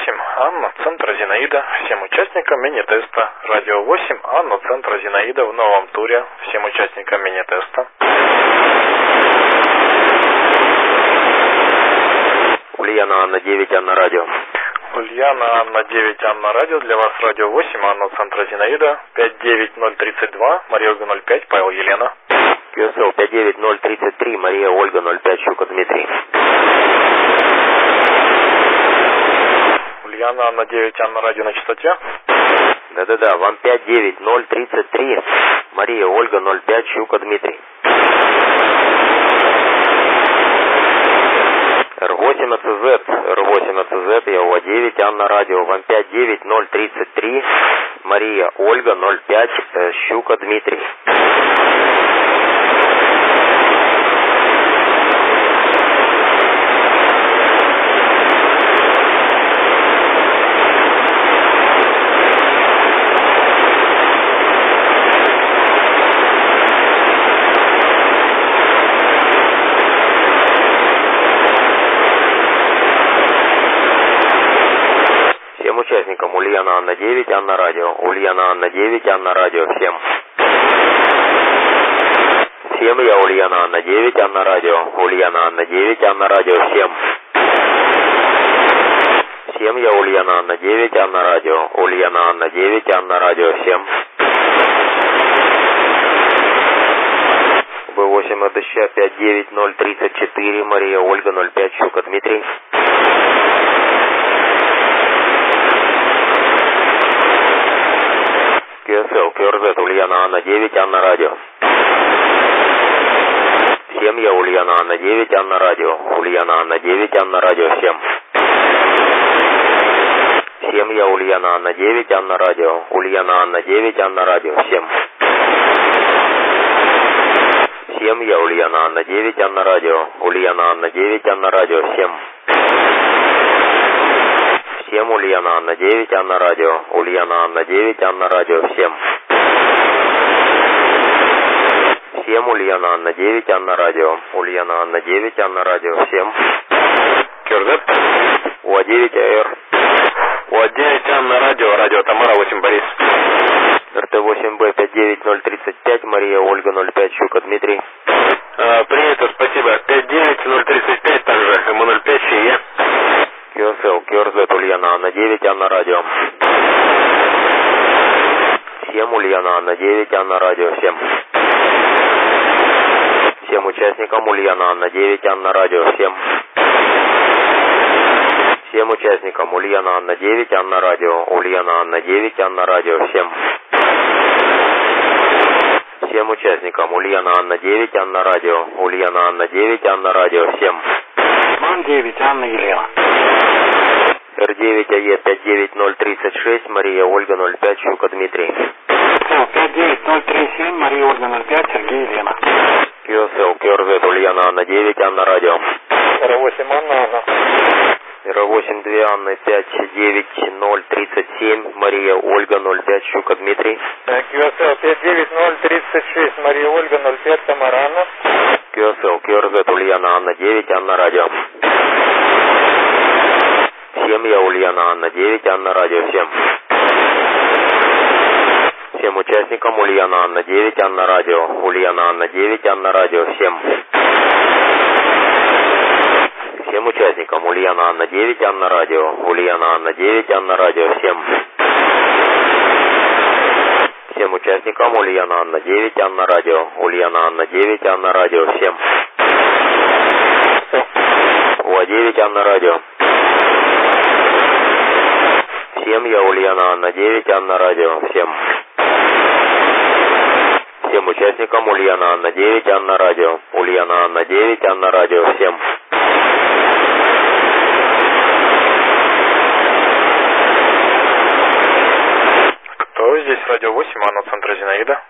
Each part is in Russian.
8, Анна, центр Зинаида, всем участникам мини-теста. Радио 8, Анна, центр Зинаида в новом туре, всем участникам мини-теста. Ульяна, Анна, 9, Анна, радио. Ульяна, Анна, 9, Анна, радио, для вас радио 8, Анна, центр Зинаида, 59032, Мария Ольга 05, Павел, Елена. QSL 59033, Мария Ольга 05, Щука Дмитрий. Ульяна, Анна, 9, Анна, радио на частоте. Да-да-да, вам 59033, Мария Ольга 05, Щука Дмитрий. R8 АЦЗ, ЯУА-9, Анна, радио, вам 59033, Мария Ольга 05, Щука Дмитрий. Участникам Ульяна, Анна, 9, Анна, радио. Ульяна, Анна, 9, Анна, радио, всем. Всем я, Ульяна, Анна, 9, Анна, радио. Ульяна, Анна, 9, Анна, радио, всем. Всем я, Ульяна, Анна, 9, Анна, радио. Ульяна, Анна, 9, Анна, радио, всем. В8 АДЩ 59034, Мария Ольга 05, Щука Дмитрий. QSL, QRZ, Ульяна, Анна, 9, Анна, радио. Всем я, Ульяна, Анна, 9, Анна, радио. Ульяна, Анна, 9, Анна, радио, всем. Всем я, Ульяна, Анна, 9, Анна, радио. Ульяна, Анна, 9, Анна, радио, всем. Всем я, Ульяна, Анна, 9, Анна, радио. Ульяна, Анна, 9, Анна, радио, всем. Всем Ульяна, Анна, 9, Анна, радио. Ульяна, Анна, 9, Анна, радио, всем. Всем Ульяна, Анна, 9, Анна, радио. Ульяна, Анна, 9, Анна, радио, всем. QRZ. УА-9 АР. УА-9, Анна, радио, радио Тамара, 8, Борис. РТ-8Б 59035, Мария Ольга 05, Щука Дмитрий. Принято, спасибо. 59035, также МО-05, ФИЕ. QSL, QRZ, Ульяна, Анна, 9, Анна, радио. Всем Ульяна, Анна, 9, Анна, радио, всем. Всем участникам Ульяна, Анна, 9, Анна, радио, всем. Всем участникам Ульяна, Анна, 9, Анна, радио. Ульяна, Анна, 9, Анна, радио, всем. Всем участникам Ульяна, Анна, 9, Анна, радио. Ульяна, Анна, 9, Анна, радио, всем. МАН 9, Анна, Елена. Р9 АЕ 59036, Мария Ольга 05, Щука Дмитрий. 59037, Мария Ольга 05, Сергей, Елена. QSL, QRZ, Ульяна, Анна, 9, Анна, радио. Р8, Анна, Анна. Р8 2 Анны 59037, Мария Ольга 05, Щука Дмитрий. QSL 59036, Мария Ольга 05, Тамара, Анна. QSL, QRZ, Ульяна, Анна, 9, Анна, радио. Всем я, Ульяна, Анна, 9, Анна, радио, всем. Всем участникам Ульяна, Анна, 9, Анна, радио. Ульяна, Анна, 9, Анна, радио, всем. Всем участникам Ульяна, Анна, 9, Анна, радио. Ульяна, Анна, 9, Анна, радио, всем. Всем участникам Ульяна, Анна, 9, Анна, радио. Ульяна, Анна, 9, Анна, радио, всем. УА-9, Анна, радио. Всем я, Ульяна, Анна, 9, Анна, радио, всем. Всем участникам Ульяна, Анна, 9, Анна, радио. Ульяна, Анна, 9, Анна, радио, всем. Кто здесь? Радио 8, Анна, центр Зинаида.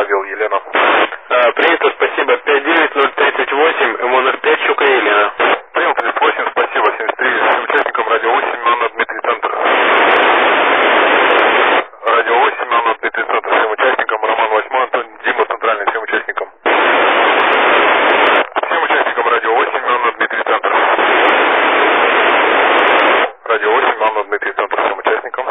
Павел, Елена. Принято, спасибо. 59038, МНР-5, Щука, Елена. Принял 38, спасибо, 73. Всем участникам радио 8, Анна, Дмитрий, Центр. Радио 8, Анна, Дмитрий, Центр. Всем участникам, Роман 8, Антон, Дима, Центральный, всем участникам. Всем участникам радио 8, Анна, Дмитрий, Центр. Радио 8, Анна, Дмитрий, Центр, всем участникам.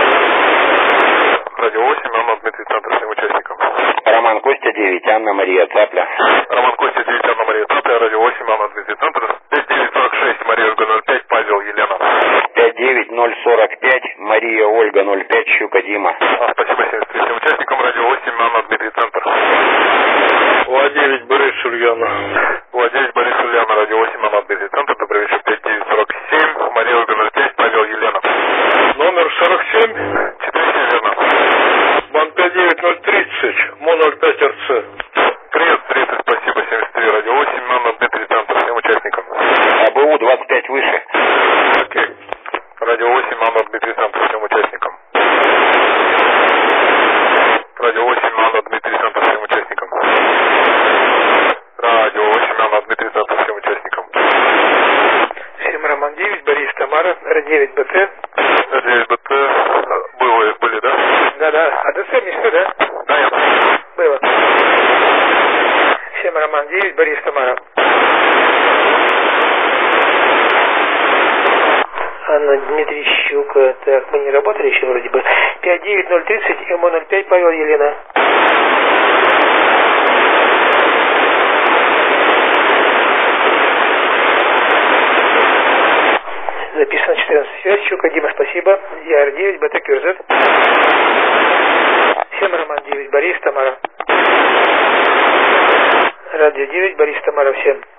Радио 8, Анна, Дмитрий, Центр, всем участникам. Роман Костя 9, Анна Мария Цапля. Роман Костя 9, Анна Мария Цапля, радио 8, Анна, Дмитрий, Центр. 5946, Мария Ольга 05, Павел, Елена. 59045, Мария Ольга 05, Щука, Дима. Спасибо, 73. Всем участникам радио 8, Анна, Дмитрий, Центр. УА-9, Борис, Ульяна. УА-9, Борис, Ульяна, радио 8, Анна, Дмитрий, Центр. Добрый вечер, 5947, Мария Ольга 05, Павел, Елена. Номер 47, 47, верно. бан 59030, МО-05 РЦ. Привет, спасибо, 73, радио 8, Анна, Дмитрий, Центр, всем участникам. АБУ 25 выше. Окей. Радио 8, Анна, Дмитрий, Центр, всем участникам. Радио 8, Анна, Дмитрий, Центр, всем участникам. Радио 8, Анна, Дмитрий, Центр, всем участникам. 7, Роман 9, Борис, Тамара, Р9, БТ. Р9, БТ, были, да? Да. А ДС не все, да? Да, я. Было. 7, Роман 9, Борис, Тамара. Анна, Дмитрий, Щука. Так, мы не работали еще вроде бы. 59030, МО-05, Павел, Елена. Записано 14 связь, Щука, Дима, спасибо. ЯР-9, БТ, КРЗ. 7, Роман 9, Борис, Тамара. Радио 9, Борис, Тамара, всем.